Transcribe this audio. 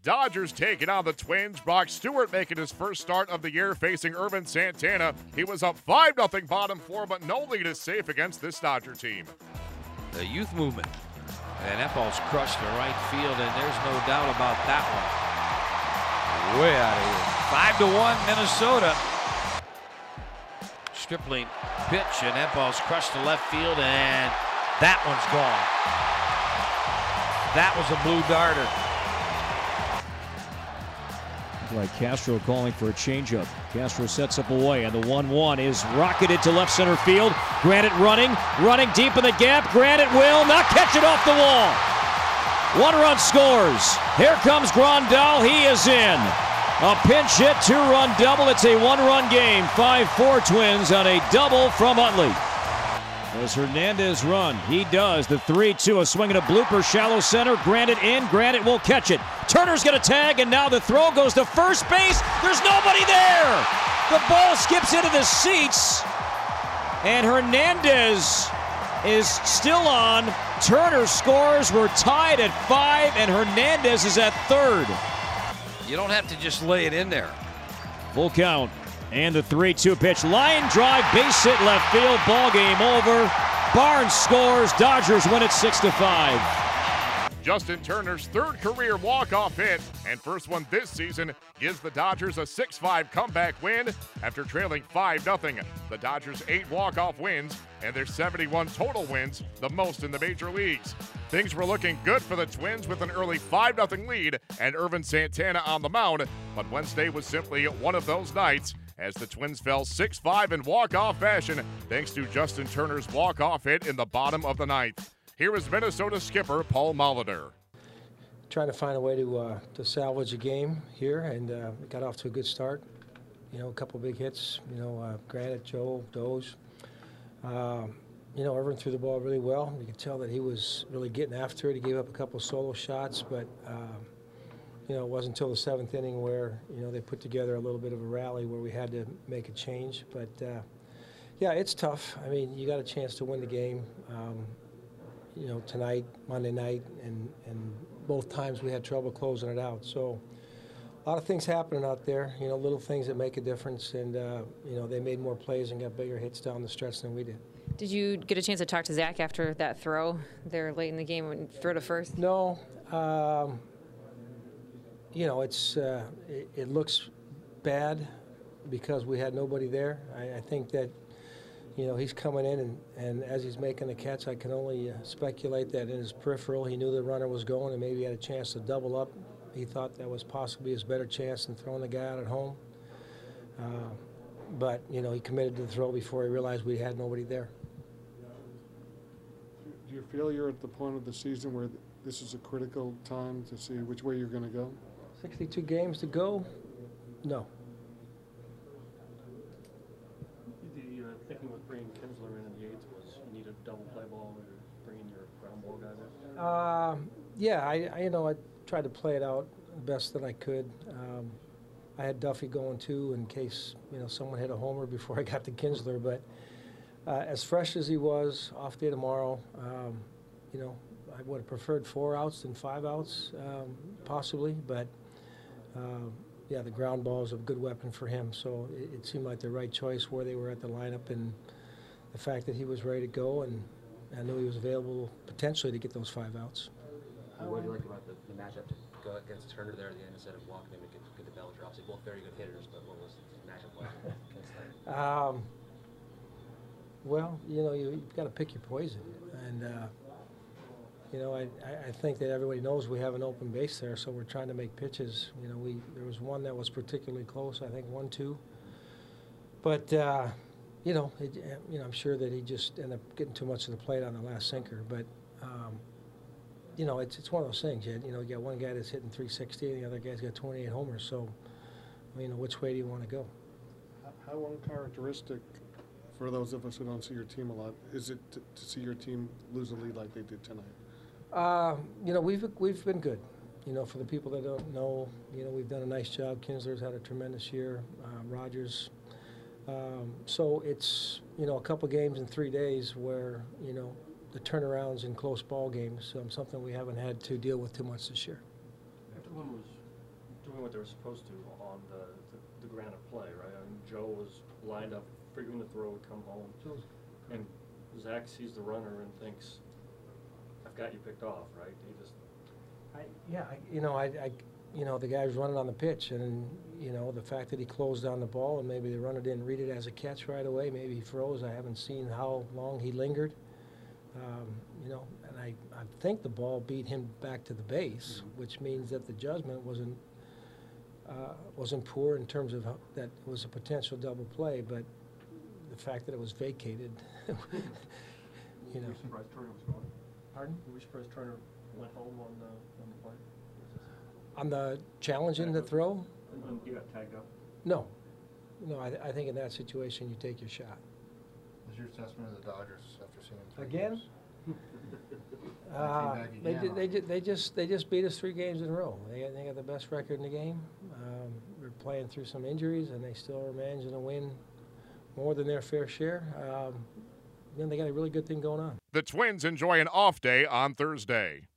Dodgers taking on the Twins. Brock Stewart making his first start of the year facing Ervin Santana. He was up 5-0 bottom four, but no lead is safe against this Dodger team. The youth movement. And that ball's crushed to right field, and there's no doubt about that one. Way out of here. 5-1 Minnesota. Stripling pitch, and that ball's crushed to left field, and that one's gone. That was a blue darter. Like Castro calling for a changeup. Castro sets up away, and the 1-1 is rocketed to left center field. Granite running deep in the gap. Granite will not catch it off the wall. 1 run scores. Here comes Grandal. He is in. A pinch hit, 2-run double. It's a 1-run game. 5-4 Twins on a double from Utley. Does Hernandez run? He does. The 3-2, a swing and a blooper, shallow center. Granite in. Granite will catch it. Turner's going to tag, and now the throw goes to first base. There's nobody there. The ball skips into the seats, and Hernandez is still on. Turner scores. We're tied at 5, and Hernandez is at third. You don't have to just lay it in there. Full count. And the 3-2 pitch. Line drive, base hit left field. Ball game over. Barnes scores. Dodgers win it 6-5. Justin Turner's third career walk-off hit and first one this season gives the Dodgers a 6-5 comeback win after trailing 5-0. The Dodgers' 8 walk-off wins and their 71 total wins, the most in the major leagues. Things were looking good for the Twins with an early 5-0 lead and Ervin Santana on the mound, but Wednesday was simply one of those nights as the Twins fell 6-5 in walk-off fashion thanks to Justin Turner's walk-off hit in the bottom of the ninth. Here is Minnesota skipper Paul Molitor. Trying to find a way to salvage a game here, and we got off to a good start. You know, a couple big hits. You know, Granite, Joe, Doze. You know, Ervin threw the ball really well. You could tell that he was really getting after it. He gave up a couple solo shots, but you know, it wasn't until the 7th inning where, you know, they put together a little bit of a rally where we had to make a change. But, yeah, it's tough. I mean, you got a chance to win the game, you know, tonight, Monday night, and both times we had trouble closing it out. So a lot of things happening out there, you know, little things that make a difference. And, you know, they made more plays and got bigger hits down the stretch than we did. Did you get a chance to talk to Zach after that throw there late in the game and throw to first? No. You know, it's it looks bad because we had nobody there. I think that, you know, he's coming in, and as he's making the catch, I can only speculate that in his peripheral he knew the runner was going and maybe had a chance to double up. He thought that was possibly his better chance than throwing the guy out at home. But, you know, he committed to the throw before he realized we had nobody there. Do you feel you're at the point of the season where this is a critical time to see which way you're going to go? 62 games to go? No. The thinking with bringing Kinsler in the 8th was you need a double play ball or bringing your ground ball guy there? Yeah, I you know, I tried to play it out the best that I could. I had Duffy going too in case, you know, someone hit a homer before I got to Kinsler. But as fresh as he was, off day tomorrow, you know, I would have preferred 4 outs than 5 outs, possibly. But yeah, the ground ball is a good weapon for him. So it seemed like the right choice where they were at the lineup and the fact that he was ready to go, and I knew he was available potentially to get those 5 outs. What do you like about the matchup to go against Turner there at the end instead of walking him and get the Bellinger? Obviously, both very good hitters, but what was the matchup like? Well, you know, you've got to pick your poison, and you know, I think that everybody knows we have an open base there, so we're trying to make pitches. You know, there was one that was particularly close, I think 1-2, but you know, I'm sure that he just ended up getting too much of the plate on the last sinker, but. You know, it's one of those things. You know, you got one guy that's hitting 360, and the other guy's got 28 homers. So, you know, which way do you want to go? How uncharacteristic, for those of us who don't see your team a lot, is it to see your team lose a lead like they did tonight? You know, we've been good. You know, for the people that don't know, you know, we've done a nice job. Kinsler's had a tremendous year. Rogers. So it's, you know, a couple games in 3 days where, you know, the turnarounds in close ball games, something we haven't had to deal with too much this year. After one was doing what they were supposed to on the Granite play, right? I mean, Joe was lined up, figuring the throw would come home, and Zach sees the runner and thinks, "I've got you picked off," right? He just. The guy was running on the pitch, and the fact that he closed on the ball and maybe the runner didn't read it as a catch right away, maybe he froze. I haven't seen how long he lingered. And I think the ball beat him back to the base, which means that the judgment wasn't poor in terms of that it was a potential double play, but the fact that it was vacated, Were you surprised Turner was gone? Pardon? Were you surprised Turner went home on the play? On the challenge in the throw? And you got tagged up? No. I think in that situation you take your shot. What's your assessment of the Dodgers after seeing them 3 Again? games? They just beat us 3 games in a row. They got the best record in the game. They're playing through some injuries, and they still are managing to win more than their fair share. They got a really good thing going on. The Twins enjoy an off day on Thursday.